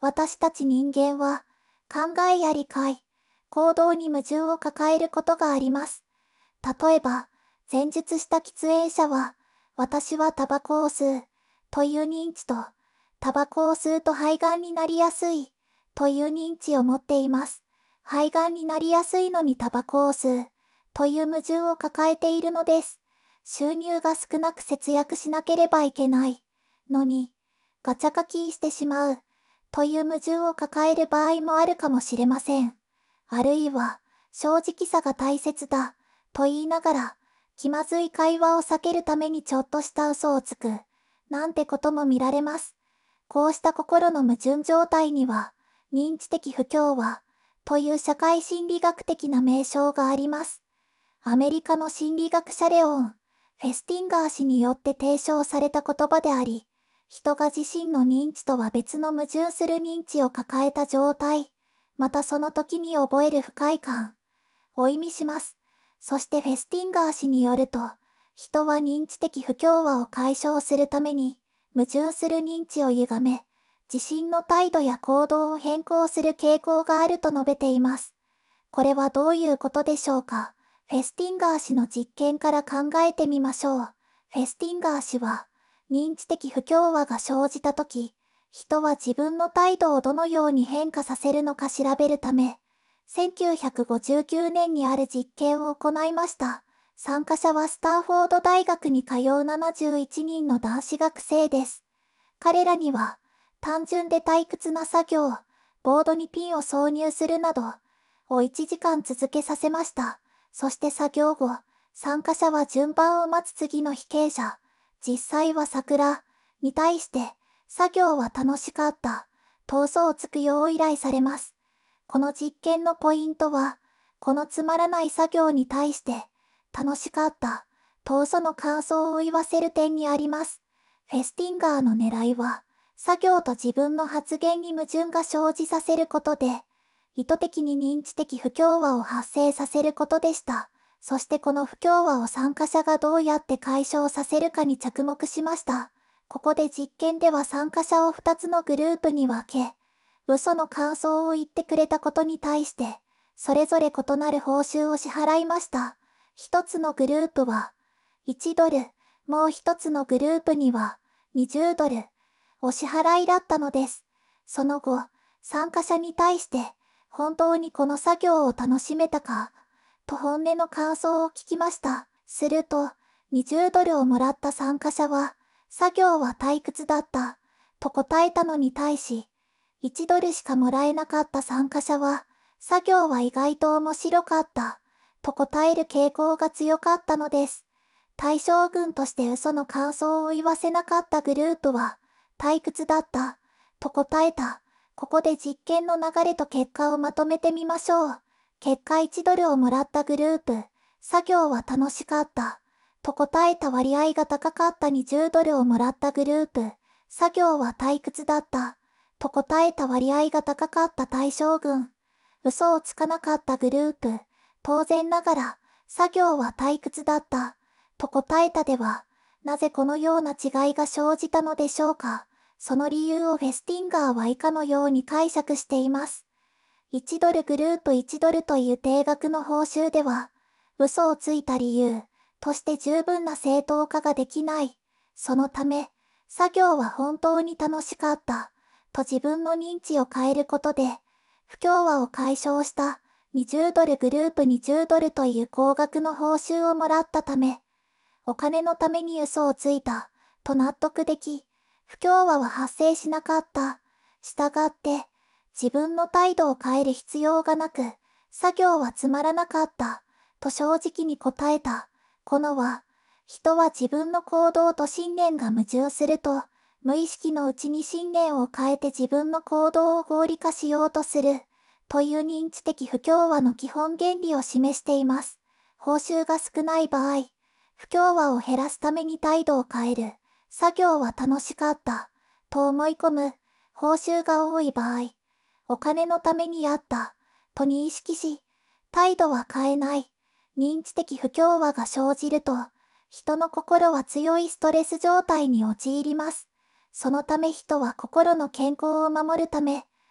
私たち人間は、考えや理解、行動に矛盾を抱えることがあります。例えば、前述した喫煙者は、私はタバコを吸う、という認知と、タバコを吸うと肺がんになりやすい、という認知を持っています。肺がんになりやすいのにタバコを吸う、という矛盾を抱えているのです。収入が少なく節約しなければいけないのに、ガチャ課金してしまう、という矛盾を抱える場合もあるかもしれません。あるいは、正直さが大切だ、と言いながら、気まずい会話を避けるためにちょっとした嘘をつく、なんてことも見られます。こうした心の矛盾状態には、認知的不協和、という社会心理学的な名称があります。アメリカの心理学者レオン・フェスティンガー氏によって提唱された言葉であり、人が自身の認知とは別の矛盾する認知を抱えた状態、またその時に覚える不快感を意味します。そしてフェスティンガー氏によると、人は認知的不協和を解消するために、矛盾する認知を歪め、自身の態度や行動を変更する傾向があると述べています。これはどういうことでしょうか。フェスティンガー氏の実験から考えてみましょう。フェスティンガー氏は、認知的不協和が生じたとき、人は自分の態度をどのように変化させるのか調べるため、1959年にある実験を行いました。参加者はスタンフォード大学に通う71人の男子学生です。彼らには、単純で退屈な作業、ボードにピンを挿入するなど、を1時間続けさせました。そして作業後、参加者は順番を待つ次の被刑者、実際は桜に対して、作業は楽しかった、と嘘をつくよう依頼されます。この実験のポイントは、このつまらない作業に対して、楽しかった、と嘘の感想を言わせる点にあります。フェスティンガーの狙いは、作業と自分の発言に矛盾が生じさせることで、意図的に認知的不協和を発生させることでした。そしてこの不協和を参加者がどうやって解消させるかに着目しました。ここで実験では参加者を2つのグループに分け、嘘の感想を言ってくれたことに対して、それぞれ異なる報酬を支払いました。一つのグループは1ドル、もう一つのグループには20ドル、お支払いだったのです。その後、参加者に対して、本当にこの作業を楽しめたか、と本音の感想を聞きました。すると、20ドルをもらった参加者は、作業は退屈だった、と答えたのに対し、1ドルしかもらえなかった参加者は、作業は意外と面白かった、と答える傾向が強かったのです。対象群として嘘の感想を言わせなかったグループは、退屈だった、と答えた。ここで実験の流れと結果をまとめてみましょう。結果1ドルをもらったグループ、作業は楽しかった、と答えた割合が高かった20ドルをもらったグループ、作業は退屈だった、と答えた割合が高かった対象群、嘘をつかなかったグループ、当然ながら、作業は退屈だった、と答えたでは、なぜこのような違いが生じたのでしょうか。その理由をフェスティンガーは以下のように解釈しています。1ドルグループ1ドルという定額の報酬では、嘘をついた理由として十分な正当化ができない。そのため、作業は本当に楽しかった、と自分の認知を変えることで、不協和を解消した20ドルグループ20ドルという高額の報酬をもらったため、お金のために嘘をついた、と納得でき、不協和は発生しなかった。したがって、自分の態度を変える必要がなく、作業はつまらなかった、と正直に答えた。このは、人は自分の行動と信念が矛盾すると、無意識のうちに信念を変えて自分の行動を合理化しようとする、という認知的不協和の基本原理を示しています。報酬が少ない場合、不協和を減らすために態度を変える。作業は楽しかった、と思い込む。報酬が多い場合、お金のためにやった、と認識し、態度は変えない。認知的不協和が生じると、人の心は強いストレス状態に陥ります。そのため人は心の健康を守るため、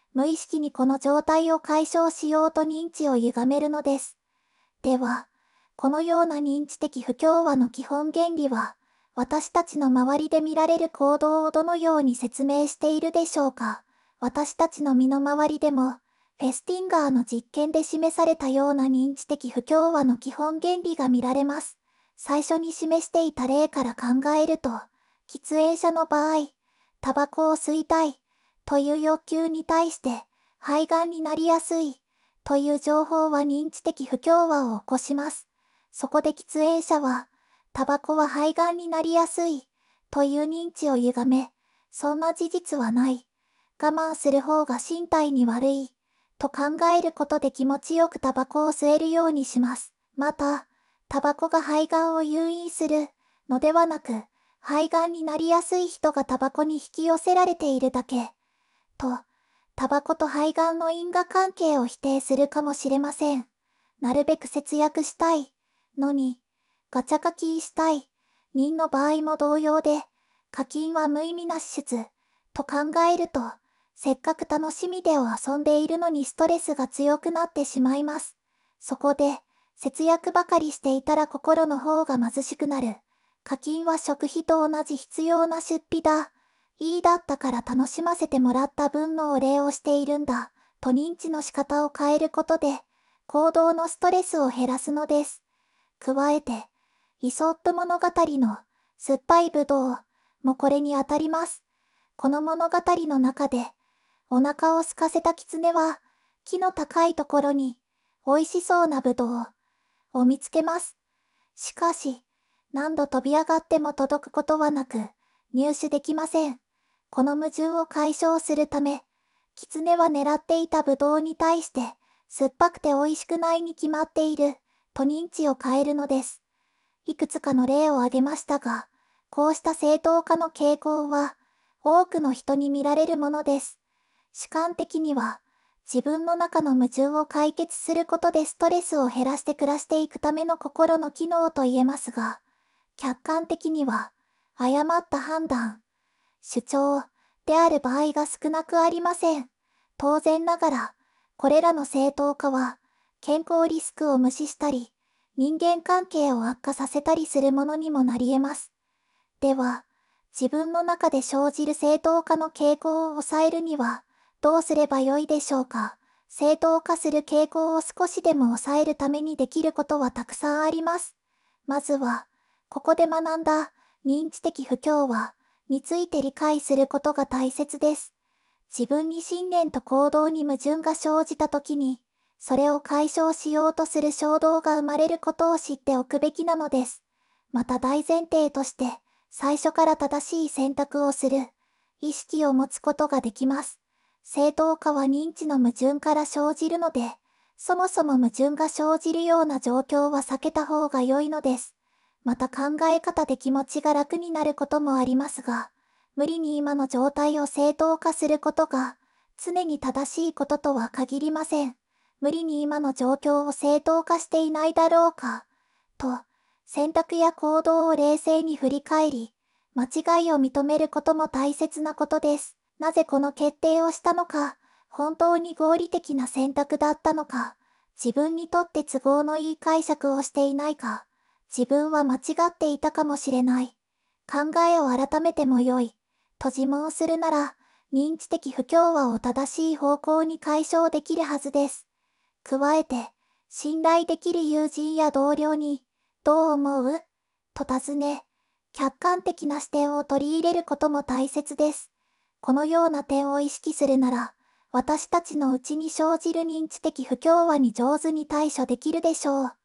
無意識にこの状態を解消しようと認知を歪めるのです。では、このような認知的不協和の基本原理は、私たちの周りで見られる行動をどのように説明しているでしょうか。私たちの身の回りでも、フェスティンガーの実験で示されたような認知的不協和の基本原理が見られます。最初に示していた例から考えると、喫煙者の場合、タバコを吸いたいという欲求に対して肺がんになりやすいという情報は認知的不協和を起こします。そこで喫煙者は、タバコは肺がんになりやすいという認知を歪め、そんな事実はない。我慢する方が身体に悪いと考えることで気持ちよくタバコを吸えるようにします。また、タバコが肺がんを誘引するのではなく、肺がんになりやすい人がタバコに引き寄せられているだけ、と、タバコと肺がんの因果関係を否定するかもしれません。なるべく節約したいのに、ガチャ課金したい人の場合も同様で、課金は無意味な支出と考えると、せっかく楽しみでを遊んでいるのにストレスが強くなってしまいます。そこで、節約ばかりしていたら心の方が貧しくなる。課金は食費と同じ必要な出費だ。いいだったから楽しませてもらった分のお礼をしているんだ。と認知の仕方を変えることで、行動のストレスを減らすのです。加えて、イソップ物語の酸っぱいぶどうもこれにあたります。この物語の中で、お腹を空かせた狐は、木の高いところに、美味しそうなぶどうを見つけます。しかし、何度飛び上がっても届くことはなく、入手できません。この矛盾を解消するため、狐は狙っていたぶどうに対して、酸っぱくて美味しくないに決まっている、と認知を変えるのです。いくつかの例を挙げましたが、こうした正当化の傾向は、多くの人に見られるものです。主観的には、自分の中の矛盾を解決することでストレスを減らして暮らしていくための心の機能と言えますが、客観的には、誤った判断、主張である場合が少なくありません。当然ながら、これらの正当化は、健康リスクを無視したり、人間関係を悪化させたりするものにもなり得ます。では、自分の中で生じる正当化の傾向を抑えるには、どうすればよいでしょうか。正当化する傾向を少しでも抑えるためにできることはたくさんあります。まずは、ここで学んだ認知的不協和について理解することが大切です。自分に信念と行動に矛盾が生じたときに、それを解消しようとする衝動が生まれることを知っておくべきなのです。また大前提として、最初から正しい選択をする意識を持つことができます。正当化は認知の矛盾から生じるので、そもそも矛盾が生じるような状況は避けた方が良いのです。また考え方で気持ちが楽になることもありますが、無理に今の状態を正当化することが常に正しいこととは限りません。無理に今の状況を正当化していないだろうか、と選択や行動を冷静に振り返り、間違いを認めることも大切なことです。なぜこの決定をしたのか、本当に合理的な選択だったのか、自分にとって都合のいい解釈をしていないか、自分は間違っていたかもしれない。考えを改めてもよい。と自問するなら、認知的不協和を正しい方向に解消できるはずです。加えて、信頼できる友人や同僚に、どう思うと尋ね、客観的な視点を取り入れることも大切です。このような点を意識するなら、私たちのうちに生じる認知的不協和に上手に対処できるでしょう。